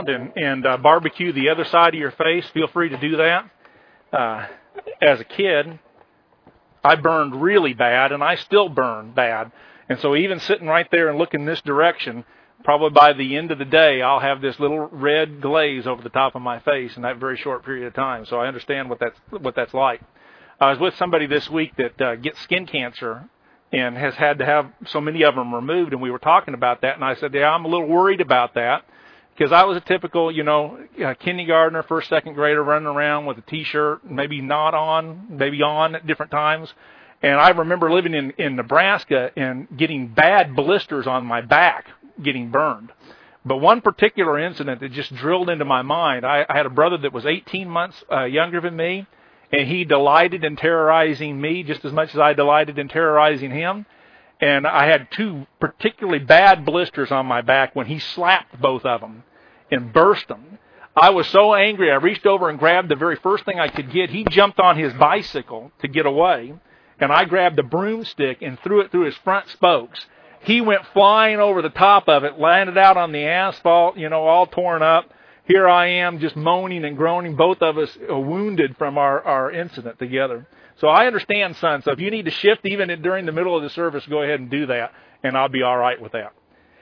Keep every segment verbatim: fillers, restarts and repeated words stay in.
and, and uh, barbecue the other side of your face, feel free to do that. Uh, as a kid, I burned really bad, and I still burn bad. And so even sitting right there and looking this direction, probably by the end of the day, I'll have this little red glaze over the top of my face in that very short period of time. So I understand what that's, what that's like. I was with somebody this week that uh, gets skin cancer and has had to have so many of them removed, and we were talking about that, and I said, yeah, I'm a little worried about that, because I was a typical, you know, uh, kindergartner, first, second grader running around with a T-shirt, maybe not on, maybe on at different times. And I remember living in, in Nebraska and getting bad blisters on my back, getting burned. But one particular incident that just drilled into my mind, I, I had a brother that was eighteen months uh, younger than me, and he delighted in terrorizing me just as much as I delighted in terrorizing him. And I had two particularly bad blisters on my back when he slapped both of them and burst them. I was so angry, I reached over and grabbed the very first thing I could get. He jumped on his bicycle to get away, and I grabbed a broomstick and threw it through his front spokes. He went flying over the top of it, landed out on the asphalt, you know, all torn up. Here I am just moaning and groaning, both of us wounded from our, our incident together. So I understand, son, so if you need to shift even during the middle of the service, go ahead and do that, and I'll be all right with that.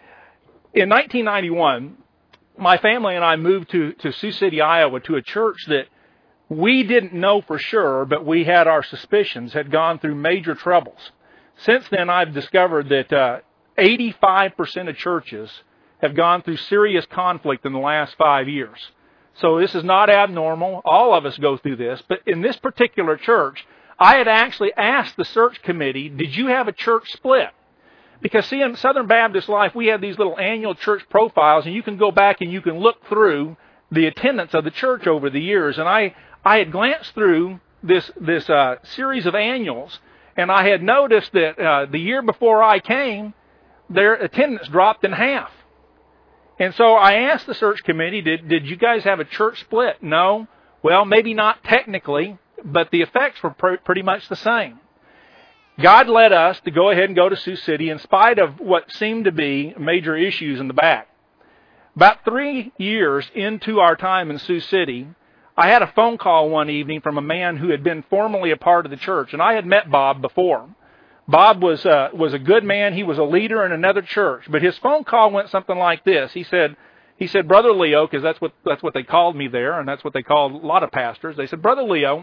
In nineteen ninety-one, my family and I moved to, to Sioux City, Iowa, to a church that we didn't know for sure, but we had our suspicions, had gone through major troubles. Since then, I've discovered that uh, eighty-five percent of churches have gone through serious conflict in the last five years. So this is not abnormal. All of us go through this. But in this particular church, I had actually asked the search committee, did you have a church split? Because, see, in Southern Baptist Life, we have these little annual church profiles, and you can go back and you can look through the attendance of the church over the years. And I, I had glanced through this, this uh, series of annuals, and I had noticed that uh, the year before I came, their attendance dropped in half. And so I asked the search committee, did, did you guys have a church split? No. Well, maybe not technically, but the effects were pr- pretty much the same. God led us to go ahead and go to Sioux City in spite of what seemed to be major issues in the back. About three years into our time in Sioux City, I had a phone call one evening from a man who had been formerly a part of the church, and I had met Bob before. Bob was uh, was a good man. He was a leader in another church, but his phone call went something like this. He said, "He said, Brother Leo," because that's what that's what they called me there, and that's what they called a lot of pastors. They said, "Brother Leo,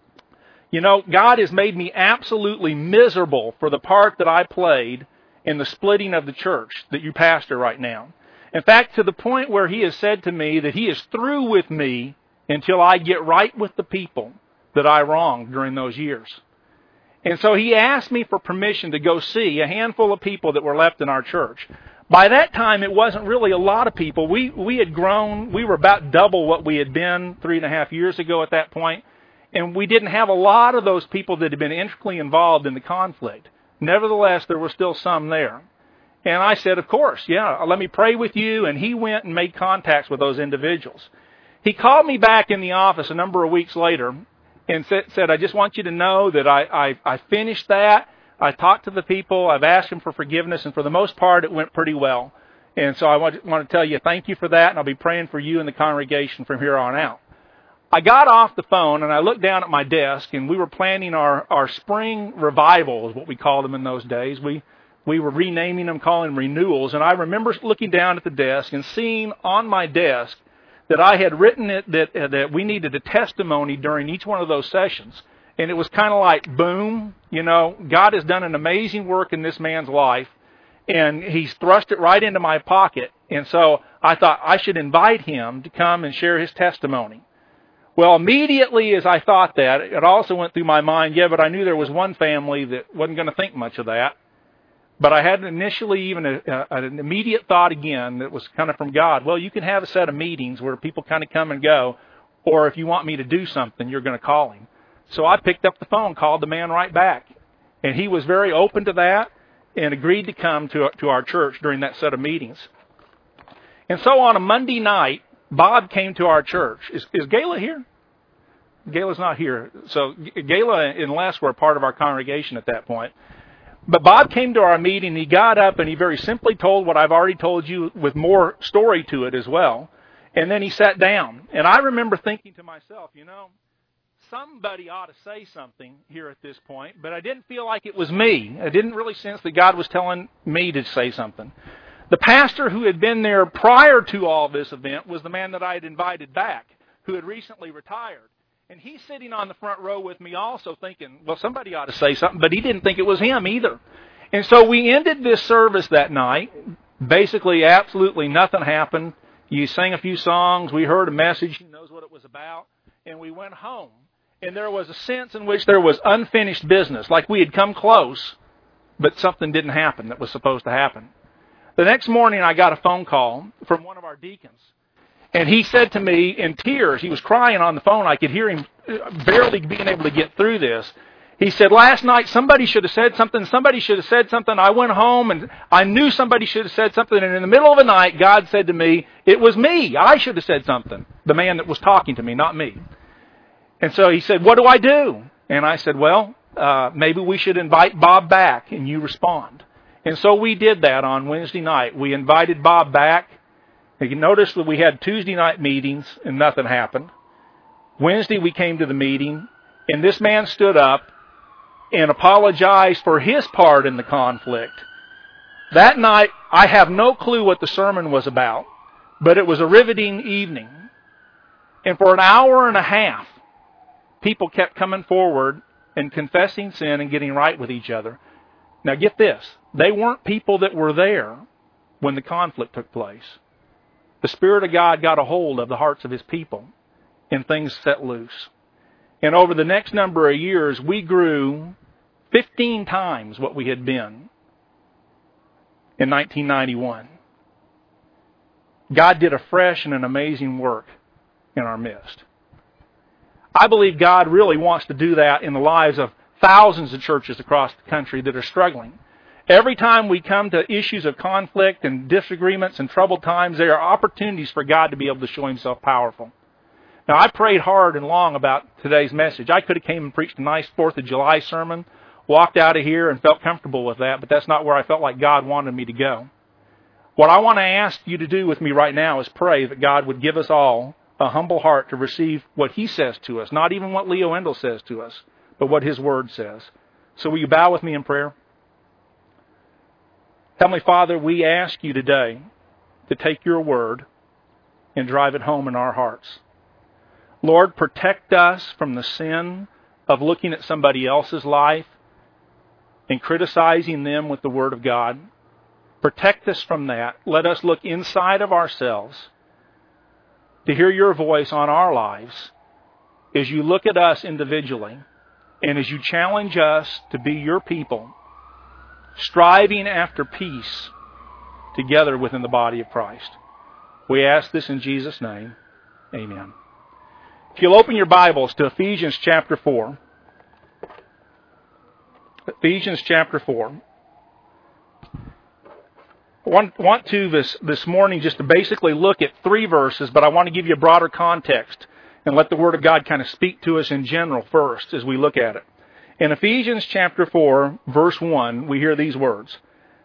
you know, God has made me absolutely miserable for the part that I played in the splitting of the church that you pastor right now. In fact, to the point where He has said to me that He is through with me until I get right with the people that I wronged during those years." And so he asked me for permission to go see a handful of people that were left in our church. By that time, it wasn't really a lot of people. We we had grown. We were about double what we had been three and a half years ago at that point. And we didn't have a lot of those people that had been intricately involved in the conflict. Nevertheless, there were still some there. And I said, of course, yeah, let me pray with you. And he went and made contacts with those individuals. He called me back in the office a number of weeks later and said, said, I just want you to know that I, I, I finished that. I talked to the people. I've asked them for forgiveness. And for the most part, it went pretty well. And so I want, want to tell you thank you for that. And I'll be praying for you and the congregation from here on out. I got off the phone and I looked down at my desk, and we were planning our, our spring revival, is what we called them in those days. We, we were renaming them, calling them renewals. And I remember looking down at the desk and seeing on my desk that I had written it that uh, that we needed a testimony during each one of those sessions. And it was kind of like, boom, you know, God has done an amazing work in this man's life, and He's thrust it right into my pocket. And so I thought I should invite him to come and share his testimony. Well, immediately as I thought that, it also went through my mind, yeah, but I knew there was one family that wasn't going to think much of that. But I had initially even a, a, an immediate thought again that was kind of from God. Well, you can have a set of meetings where people kind of come and go, or if you want me to do something, you're going to call him. So I picked up the phone, called the man right back, and he was very open to that and agreed to come to, to our church during that set of meetings. And so on a Monday night, Bob came to our church. Is, is Gayla here? Gayla's not here. So Gayla and Les were a part of our congregation at that point. But Bob came to our meeting, and he got up, and he very simply told what I've already told you with more story to it as well. And then he sat down. And I remember thinking to myself, you know, somebody ought to say something here at this point, but I didn't feel like it was me. I didn't really sense that God was telling me to say something. The pastor who had been there prior to all this event was the man that I had invited back, who had recently retired. And he's sitting on the front row with me also thinking, well, somebody ought to say something, but he didn't think it was him either. And so we ended this service that night. Basically, absolutely nothing happened. You sang a few songs. We heard a message. Who knows what it was about? And we went home. And there was a sense in which there was unfinished business, like we had come close, but something didn't happen that was supposed to happen. The next morning, I got a phone call from one of our deacons. And he said to me in tears, he was crying on the phone. I could hear him barely being able to get through this. He said, last night somebody should have said something. Somebody should have said something. I went home and I knew somebody should have said something. And in the middle of the night, God said to me, it was me. I should have said something. The man that was talking to me, not me. And so he said, what do I do? And I said, well, uh, maybe we should invite Bob back and you respond. And so we did that on Wednesday night. We invited Bob back. You notice that we had Tuesday night meetings and nothing happened. Wednesday we came to the meeting and this man stood up and apologized for his part in the conflict. That night, I have no clue what the sermon was about, but it was a riveting evening. And for an hour and a half, people kept coming forward and confessing sin and getting right with each other. Now get this, they weren't people that were there when the conflict took place. The Spirit of God got a hold of the hearts of His people, and things set loose. And over the next number of years, we grew fifteen times what we had been in nineteen ninety-one. God did a fresh and an amazing work in our midst. I believe God really wants to do that in the lives of thousands of churches across the country that are struggling. Every time we come to issues of conflict and disagreements and troubled times, there are opportunities for God to be able to show Himself powerful. Now, I prayed hard and long about today's message. I could have came and preached a nice fourth of July sermon, walked out of here and felt comfortable with that, but that's not where I felt like God wanted me to go. What I want to ask you to do with me right now is pray that God would give us all a humble heart to receive what He says to us, not even what Leo Endel says to us, but what His Word says. So will you bow with me in prayer? Heavenly Father, we ask you today to take your Word and drive it home in our hearts. Lord, protect us from the sin of looking at somebody else's life and criticizing them with the Word of God. Protect us from that. Let us look inside of ourselves to hear your voice on our lives as you look at us individually and as you challenge us to be your people, striving after peace together within the body of Christ. We ask this in Jesus' name. Amen. If you'll open your Bibles to Ephesians chapter four. Ephesians chapter four. I want, want to this, this morning just to basically look at three verses, but I want to give you a broader context and let the Word of God kind of speak to us in general first as we look at it. In Ephesians chapter four, verse one, we hear these words.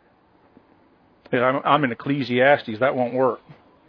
I'm, I'm in Ecclesiastes. That won't work.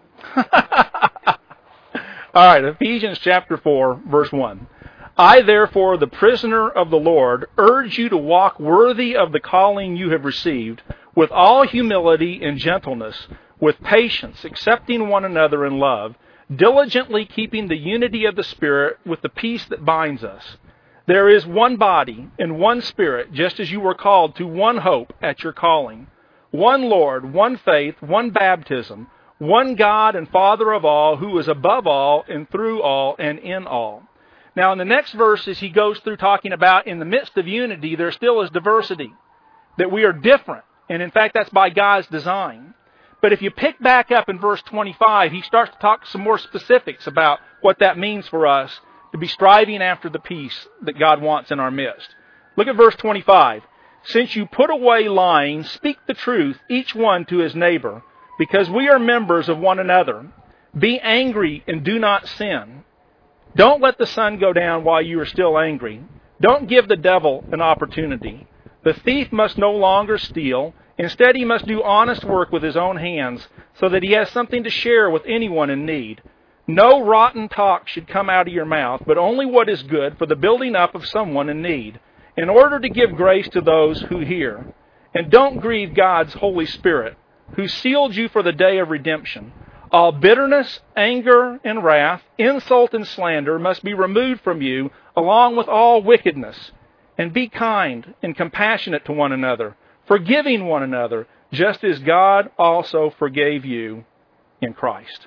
All right, Ephesians chapter four, verse one. I, therefore, the prisoner of the Lord, urge you to walk worthy of the calling you have received, with all humility and gentleness, with patience, accepting one another in love, diligently keeping the unity of the Spirit with the peace that binds us. There is one body and one Spirit, just as you were called to one hope at your calling. One Lord, one faith, one baptism, one God and Father of all, who is above all and through all and in all. Now in the next verses he goes through talking about in the midst of unity there still is diversity, that we are different. And in fact that's by God's design. But if you pick back up in verse twenty-five, he starts to talk some more specifics about what that means for us to be striving after the peace that God wants in our midst. Look at verse twenty-five. Since you put away lying, speak the truth, each one to his neighbor, because we are members of one another. Be angry and do not sin. Don't let the sun go down while you are still angry. Don't give the devil an opportunity. The thief must no longer steal. Instead, he must do honest work with his own hands, so that he has something to share with anyone in need. No rotten talk should come out of your mouth, but only what is good for the building up of someone in need, in order to give grace to those who hear. And don't grieve God's Holy Spirit, who sealed you for the day of redemption. All bitterness, anger, and wrath, insult and slander must be removed from you, along with all wickedness. And be kind and compassionate to one another, forgiving one another, just as God also forgave you in Christ.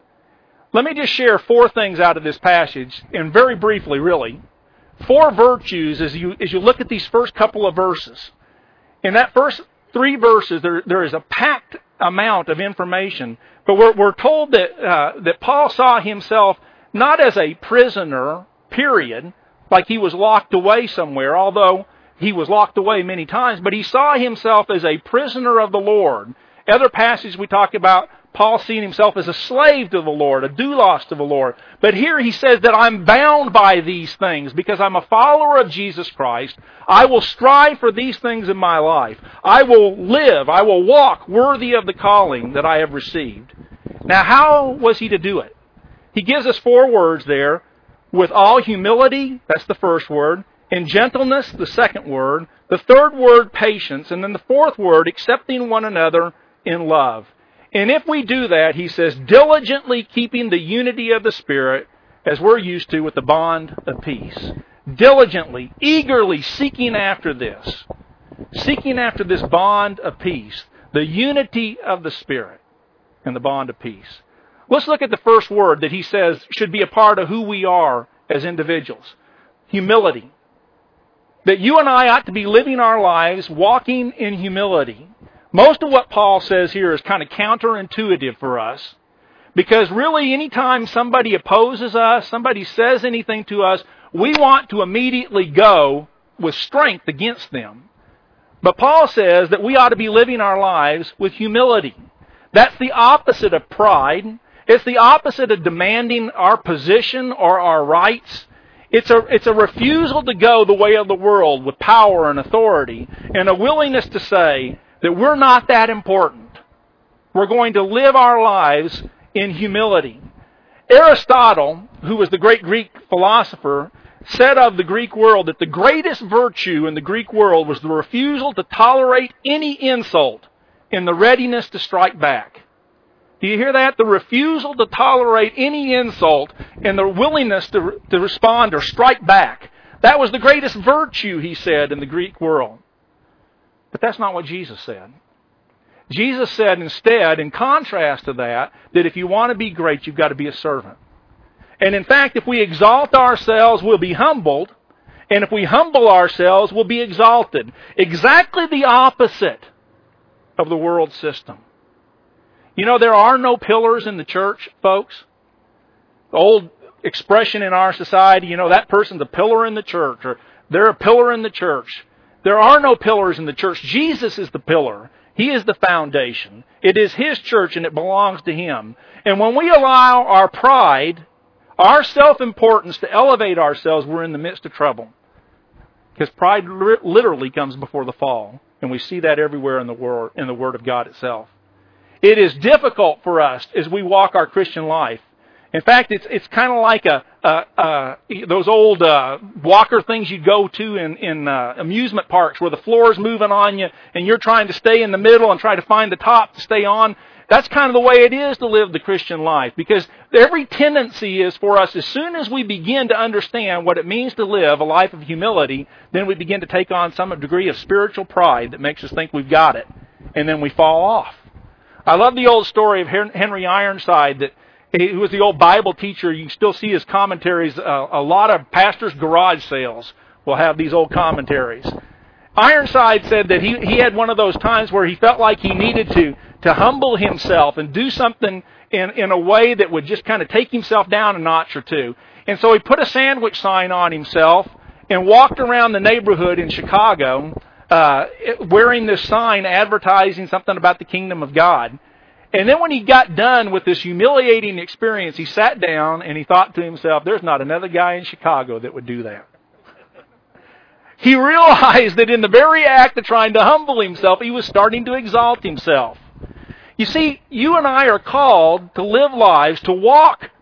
Let me just share four things out of this passage, and very briefly, really. Four virtues as you as you look at these first couple of verses. In that first three verses, there, there is a packed amount of information, but we're, we're told that uh, that Paul saw himself not as a prisoner, period, like he was locked away somewhere, although he was locked away many times, but he saw himself as a prisoner of the Lord. Other passages we talk about Paul seeing himself as a slave to the Lord, a doulos to the Lord. But here he says that I'm bound by these things because I'm a follower of Jesus Christ. I will strive for these things in my life. I will live, I will walk worthy of the calling that I have received. Now, how was he to do it? He gives us four words there. With all humility, that's the first word. In gentleness, the second word. The third word, patience. And then the fourth word, accepting one another in love. And if we do that, he says, diligently keeping the unity of the Spirit as we're used to with the bond of peace. Diligently, eagerly seeking after this. Seeking after this bond of peace. The unity of the Spirit and the bond of peace. Let's look at the first word that he says should be a part of who we are as individuals. Humility. That you and I ought to be living our lives walking in humility. Most of what Paul says here is kind of counterintuitive for us. Because really, anytime somebody opposes us, somebody says anything to us, we want to immediately go with strength against them. But Paul says that we ought to be living our lives with humility. That's the opposite of pride. It's the opposite of demanding our position or our rights. It's a, it's a refusal to go the way of the world with power and authority, and a willingness to say that we're not that important. We're going to live our lives in humility. Aristotle, who was the great Greek philosopher, said of the Greek world that the greatest virtue in the Greek world was the refusal to tolerate any insult and the readiness to strike back. Do you hear that? The refusal to tolerate any insult and the willingness to, to respond or strike back. That was the greatest virtue, he said, in the Greek world. But that's not what Jesus said. Jesus said instead, in contrast to that, that if you want to be great, you've got to be a servant. And in fact, if we exalt ourselves, we'll be humbled. And if we humble ourselves, we'll be exalted. Exactly the opposite of the world system. You know, there are no pillars in the church, folks. The old expression in our society, you know, that person's a pillar in the church, or they're a pillar in the church. There are no pillars in the church. Jesus is the pillar. He is the foundation. It is His church and it belongs to Him. And when we allow our pride, our self-importance to elevate ourselves, we're in the midst of trouble. Because pride literally comes before the fall. And we see that everywhere in the Word, in the Word of God itself. It is difficult for us as we walk our Christian life. In fact, it's it's kind of like a, a, a those old uh, walker things you go to in, in uh, amusement parks where the floor is moving on you and you're trying to stay in the middle and try to find the top to stay on. That's kind of the way it is to live the Christian life, because every tendency is for us, as soon as we begin to understand what it means to live a life of humility, then we begin to take on some degree of spiritual pride that makes us think we've got it, and then we fall off. I love the old story of Henry Ironside, that he was the old Bible teacher. You can still see his commentaries. Uh, a lot of pastors' garage sales will have these old commentaries. Ironside said that he, he had one of those times where he felt like he needed to, to humble himself and do something in, in a way that would just kind of take himself down a notch or two. And so he put a sandwich sign on himself and walked around the neighborhood in Chicago Uh, wearing this sign advertising something about the kingdom of God. And then when he got done with this humiliating experience, he sat down and he thought to himself, there's not another guy in Chicago that would do that. He realized that in the very act of trying to humble himself, he was starting to exalt himself. You see, you and I are called to live lives, to walk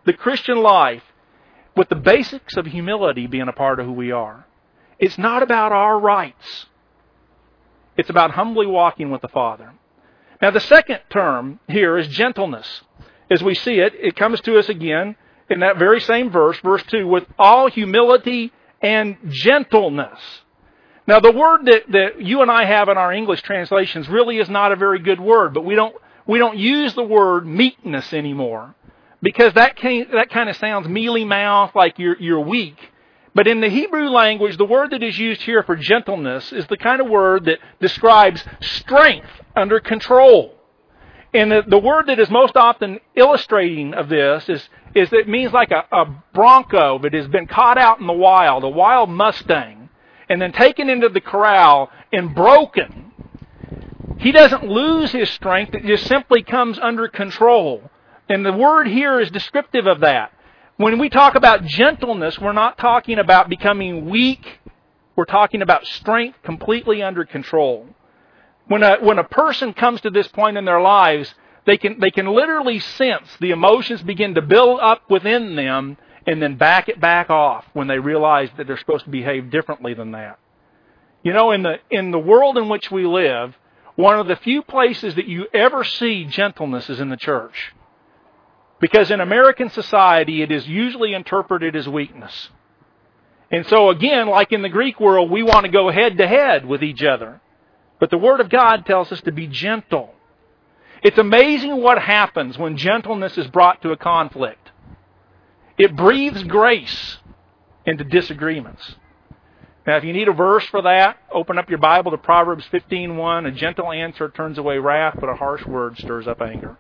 the Christian life with the basics of humility being a part of who we are. It's not about our rights. It's about humbly walking with the Father. Now, the second term here is gentleness. As we see it, it comes to us again in that very same verse, verse two, with all humility and gentleness. Now, the word that, that you and I have in our English translations really is not a very good word, but we don't we don't use the word meekness anymore because that can, that kind of sounds mealy-mouthed, like you're you're weak. But in the Hebrew language, the word that is used here for gentleness is the kind of word that describes strength under control. And the, the word that is most often illustrating of this is, is that it means like a, a bronco that has been caught out in the wild, a wild Mustang, and then taken into the corral and broken. He doesn't lose his strength, it just simply comes under control. And the word here is descriptive of that. When we talk about gentleness, we're not talking about becoming weak. We're talking about strength completely under control. When a, when a person comes to this point in their lives, they can, they can literally sense the emotions begin to build up within them and then back it back off when they realize that they're supposed to behave differently than that. You know, in the, in the world in which we live, one of the few places that you ever see gentleness is in the church. Because in American society, it is usually interpreted as weakness. And so again, like in the Greek world, we want to go head to head with each other. But the Word of God tells us to be gentle. It's amazing what happens when gentleness is brought to a conflict. It breathes grace into disagreements. Now, if you need a verse for that, open up your Bible to Proverbs fifteen one. A gentle answer turns away wrath, but a harsh word stirs up anger.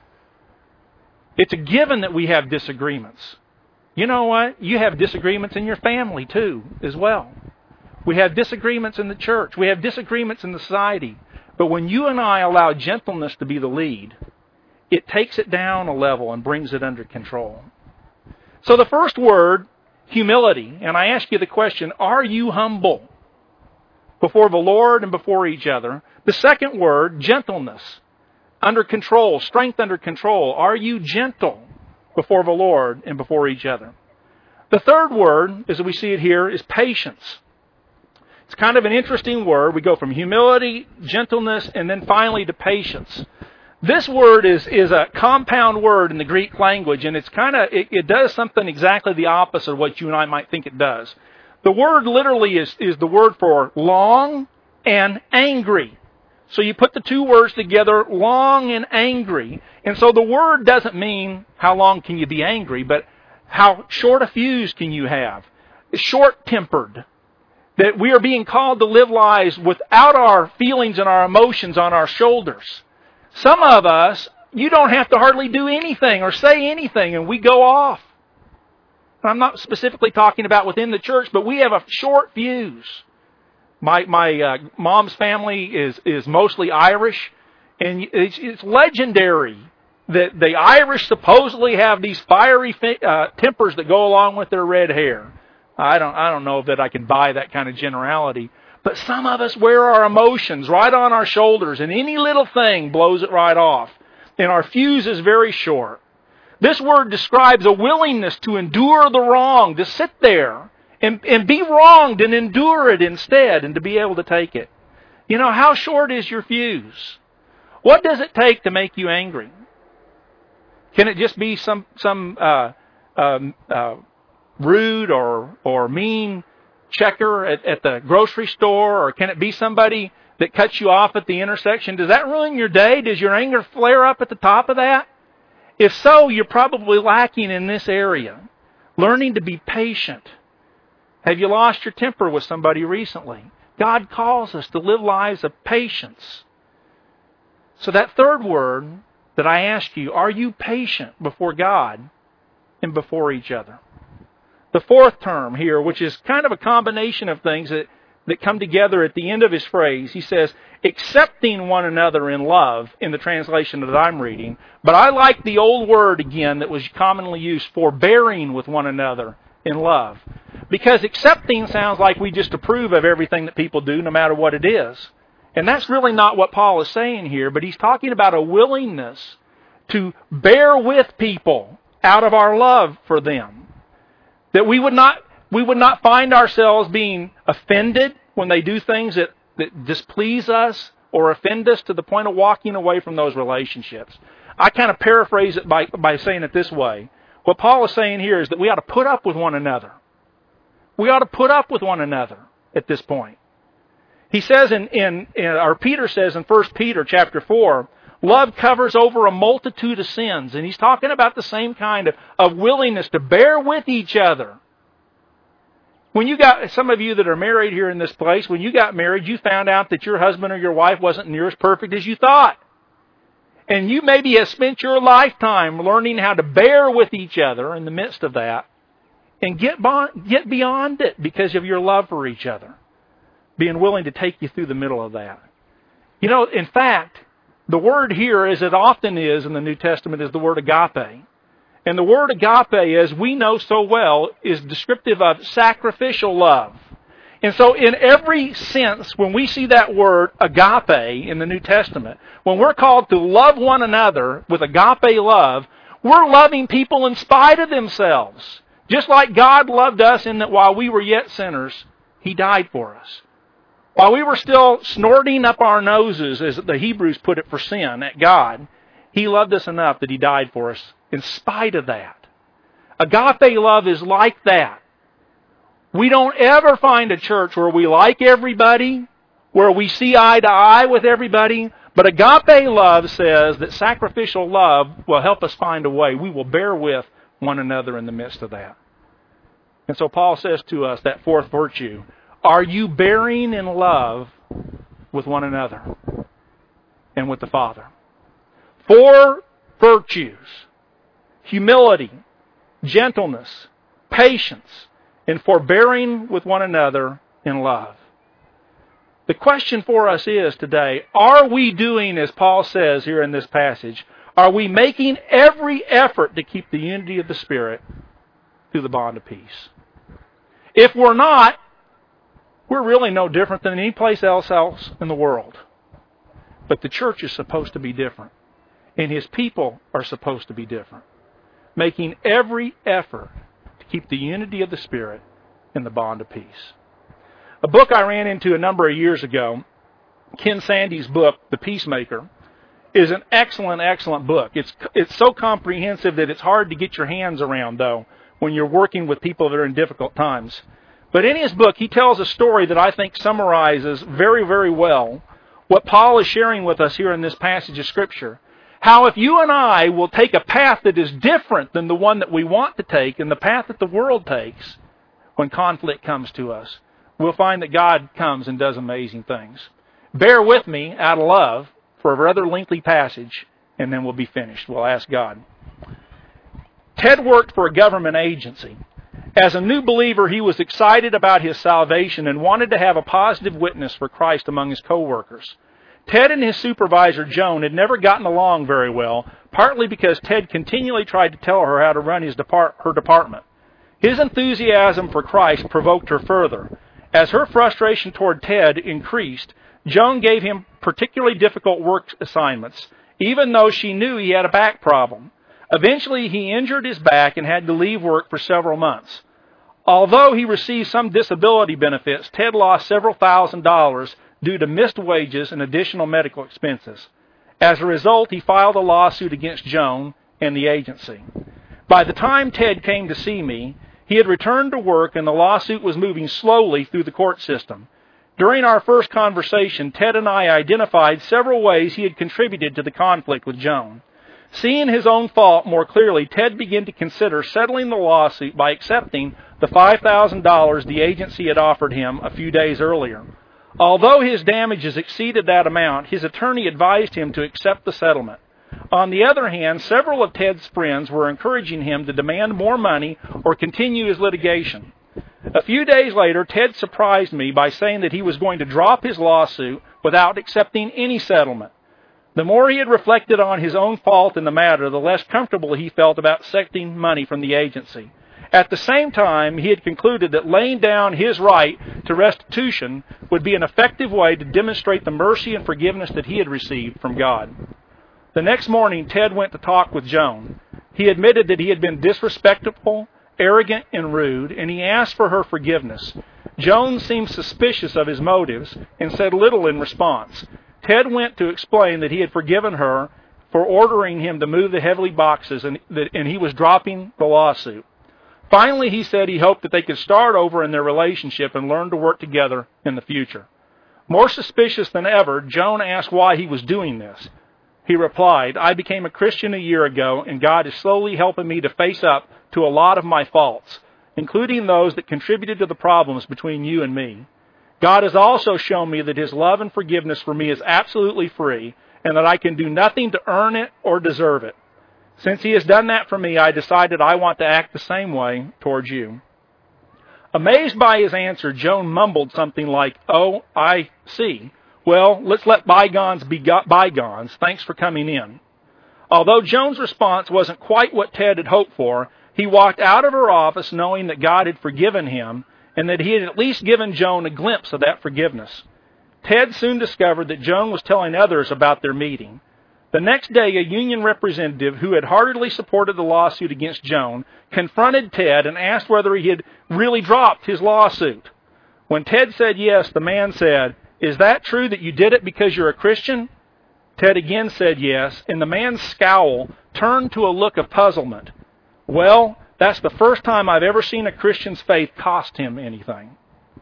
It's a given that we have disagreements. You know what? You have disagreements in your family too, as well. We have disagreements in the church. We have disagreements in the society. But when you and I allow gentleness to be the lead, it takes it down a level and brings it under control. So the first word, humility. And I ask you the question, are you humble before the Lord and before each other? The second word, gentleness. Under control, strength under control. Are you gentle before the Lord and before each other? The third word, as we see it here, is patience. It's kind of an interesting word. We go from humility, gentleness, and then finally to patience. This word is, is a compound word in the Greek language, and it's kind of it, it does something exactly the opposite of what you and I might think it does. The word literally is, is the word for long and angry. So you put the two words together, long and angry. And so the word doesn't mean how long can you be angry, but how short a fuse can you have. Short-tempered. That we are being called to live lives without our feelings and our emotions on our shoulders. Some of us, you don't have to hardly do anything or say anything, and we go off. I'm not specifically talking about within the church, but we have a short fuse. My my uh, mom's family is, is mostly Irish, and it's, it's legendary that the Irish supposedly have these fiery uh, tempers that go along with their red hair. I don't I don't know that I can buy that kind of generality, but some of us wear our emotions right on our shoulders, and any little thing blows it right off, and our fuse is very short. This word describes a willingness to endure the wrong, to sit there And, and be wronged and endure it instead and to be able to take it. You know, how short is your fuse? What does it take to make you angry? Can it just be some some uh, um, uh, rude or or mean checker at, at the grocery store? Or can it be somebody that cuts you off at the intersection? Does that ruin your day? Does your anger flare up at the top of that? If so, you're probably lacking in this area. Learning to be patient. Have you lost your temper with somebody recently? God calls us to live lives of patience. So that third word that I ask you, are you patient before God and before each other? The fourth term here, which is kind of a combination of things that, that come together at the end of his phrase, he says, accepting one another in love in the translation that I'm reading. But I like the old word again that was commonly used, forbearing with one another in love. Because accepting sounds like we just approve of everything that people do, no matter what it is. And that's really not what Paul is saying here, but he's talking about a willingness to bear with people out of our love for them. That we would not we would not find ourselves being offended when they do things that, that displease us or offend us to the point of walking away from those relationships. I kind of paraphrase it by, by saying it this way. What Paul is saying here is that we ought to put up with one another. We ought to put up with one another at this point. He says in, in, in or Peter says in First Peter chapter four, love covers over a multitude of sins. And he's talking about the same kind of, of willingness to bear with each other. When you got, some of you that are married here in this place, when you got married, you found out that your husband or your wife wasn't near as perfect as you thought. And you maybe have spent your lifetime learning how to bear with each other in the midst of that and get bond, get beyond it because of your love for each other. Being willing to take you through the middle of that. You know, in fact, the word here, as it often is in the New Testament, is the word agape. And the word agape, as we know so well, is descriptive of sacrificial love. And so in every sense, when we see that word agape in the New Testament, when we're called to love one another with agape love, we're loving people in spite of themselves. Just like God loved us in that while we were yet sinners, He died for us. While we were still snorting up our noses, as the Hebrews put it, for sin at God, He loved us enough that He died for us in spite of that. Agape love is like that. We don't ever find a church where we like everybody, where we see eye to eye with everybody, but agape love says that sacrificial love will help us find a way. We will bear with one another in the midst of that. And so Paul says to us, that fourth virtue, are you bearing in love with one another and with the Father? Four virtues: humility, gentleness, patience, and forbearing with one another in love. The question for us is today, are we doing, as Paul says here in this passage, are we making every effort to keep the unity of the Spirit through the bond of peace? If we're not, we're really no different than any place else else in the world. But the church is supposed to be different. And His people are supposed to be different. Making every effort to keep the unity of the Spirit in the bond of peace. A book I ran into a number of years ago, Ken Sande's book, The Peacemaker, is an excellent, excellent book. It's it's so comprehensive that it's hard to get your hands around, though, when you're working with people that are in difficult times. But in his book, he tells a story that I think summarizes very, very well what Paul is sharing with us here in this passage of Scripture. How if you and I will take a path that is different than the one that we want to take and the path that the world takes when conflict comes to us, we'll find that God comes and does amazing things. Bear with me out of love for a rather lengthy passage, and then we'll be finished. We'll ask God. Ted worked for a government agency. As a new believer, he was excited about his salvation and wanted to have a positive witness for Christ among his co-workers. Ted and his supervisor, Joan, had never gotten along very well, partly because Ted continually tried to tell her how to run his depart- her department. His enthusiasm for Christ provoked her further. As her frustration toward Ted increased, Joan gave him particularly difficult work assignments, even though she knew he had a back problem. Eventually, he injured his back and had to leave work for several months. Although he received some disability benefits, Ted lost several thousand dollars due to missed wages and additional medical expenses. As a result, he filed a lawsuit against Joan and the agency. By the time Ted came to see me, he had returned to work and the lawsuit was moving slowly through the court system. During our first conversation, Ted and I identified several ways he had contributed to the conflict with Joan. Seeing his own fault more clearly, Ted began to consider settling the lawsuit by accepting the five thousand dollars the agency had offered him a few days earlier. Although his damages exceeded that amount, his attorney advised him to accept the settlement. On the other hand, several of Ted's friends were encouraging him to demand more money or continue his litigation. A few days later, Ted surprised me by saying that he was going to drop his lawsuit without accepting any settlement. The more he had reflected on his own fault in the matter, the less comfortable he felt about accepting money from the agency. At the same time, he had concluded that laying down his right to restitution would be an effective way to demonstrate the mercy and forgiveness that he had received from God. The next morning, Ted went to talk with Joan. He admitted that he had been disrespectful, arrogant, and rude, and he asked for her forgiveness. Joan seemed suspicious of his motives and said little in response. Ted went to explain that he had forgiven her for ordering him to move the heavy boxes, and, that, and he was dropping the lawsuit. Finally, he said he hoped that they could start over in their relationship and learn to work together in the future. More suspicious than ever, Joan asked why he was doing this. He replied, "I became a Christian a year ago, and God is slowly helping me to face up to a lot of my faults, including those that contributed to the problems between you and me. God has also shown me that His love and forgiveness for me is absolutely free, and that I can do nothing to earn it or deserve it. Since He has done that for me, I decided I want to act the same way towards you." Amazed by his answer, Joan mumbled something like, "Oh, I see. Well, let's let bygones be bygones. Thanks for coming in." Although Joan's response wasn't quite what Ted had hoped for, he walked out of her office knowing that God had forgiven him and that He had at least given Joan a glimpse of that forgiveness. Ted soon discovered that Joan was telling others about their meeting. The next day, a union representative who had heartily supported the lawsuit against Joan confronted Ted and asked whether he had really dropped his lawsuit. When Ted said yes, the man said, "Is that true that you did it because you're a Christian?" Ted again said yes, and the man's scowl turned to a look of puzzlement. "Well, that's the first time I've ever seen a Christian's faith cost him anything."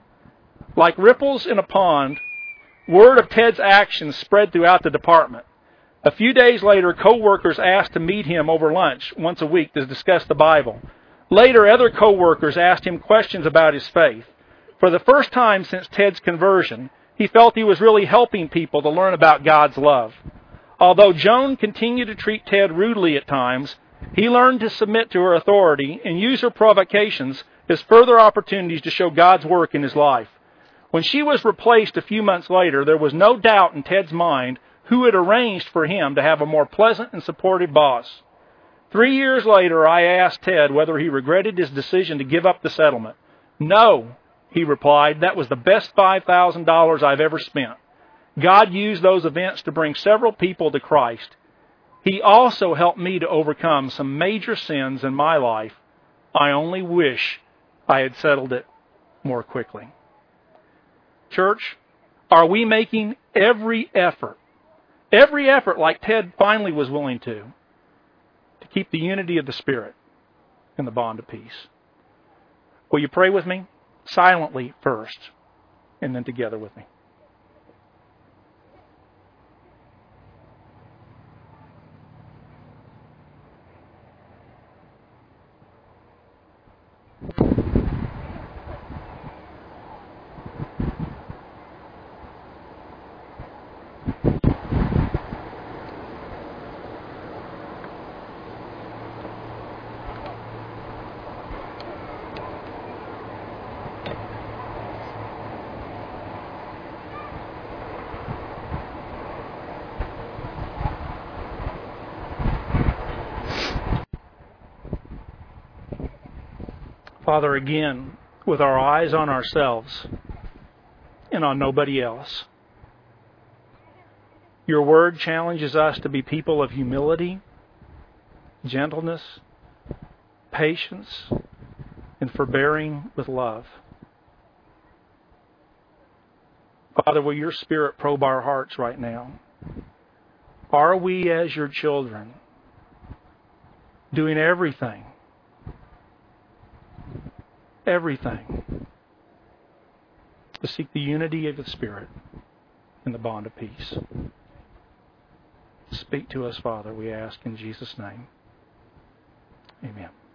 Like ripples in a pond, word of Ted's actions spread throughout the department. A few days later, co-workers asked to meet him over lunch once a week to discuss the Bible. Later, other co-workers asked him questions about his faith. For the first time since Ted's conversion, he felt he was really helping people to learn about God's love. Although Joan continued to treat Ted rudely at times, he learned to submit to her authority and use her provocations as further opportunities to show God's work in his life. When she was replaced a few months later, there was no doubt in Ted's mind who had arranged for him to have a more pleasant and supportive boss. Three years later, I asked Ted whether he regretted his decision to give up the settlement. "No," he replied, "that was the best five thousand dollars I've ever spent. God used those events to bring several people to Christ. He also helped me to overcome some major sins in my life. I only wish I had settled it more quickly." Church, are we making every effort, every effort like Ted finally was willing to, to keep the unity of the Spirit in the bond of peace? Will you pray with me? Silently first, and then together with me. Father, again, with our eyes on ourselves and on nobody else, your word challenges us to be people of humility, gentleness, patience, and forbearing with love. Father, will your Spirit probe our hearts right now? Are we, as your children, doing everything Everything to seek the unity of the Spirit in the bond of peace? Speak to us, Father, we ask in Jesus' name. Amen.